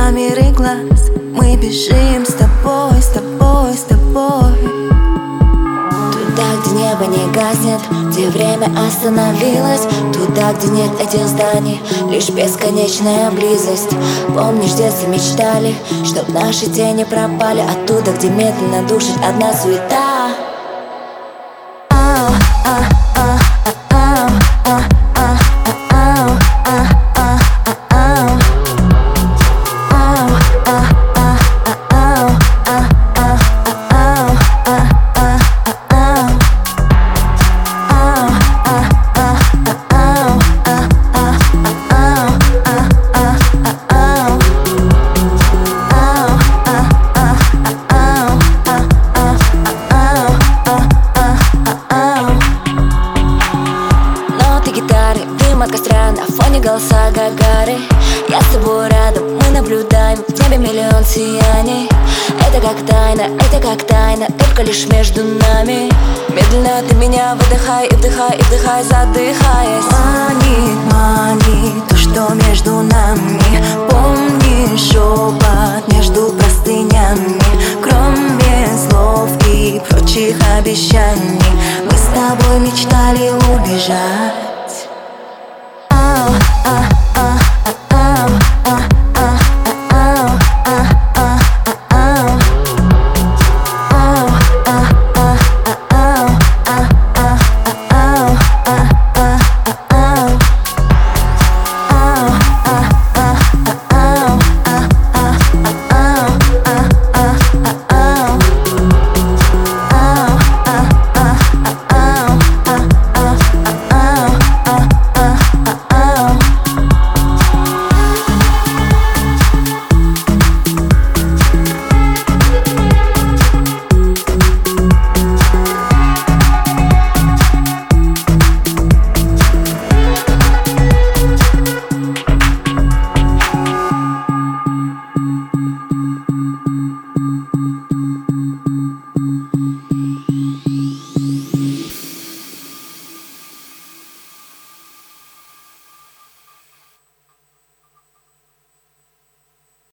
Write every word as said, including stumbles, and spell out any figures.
два мира глаз. Мы бежим с тобой, с тобой, с тобой. Туда, где небо не гаснет, где время остановилось. Туда, где нет этих зданий, лишь бесконечная близость. Помнишь, в детстве мечтали, чтоб наши тени пропали. Оттуда, где медленно душит одна суета. От костра, на фоне голоса Гагары. Я с тобой рядом, мы наблюдаем в небе миллион сияний. Это как тайна, это как тайна, только лишь между нами. Медленно ты меня выдыхай и вдыхай, и вдыхай, задыхаясь. Манит, манит то, что между нами. Помни,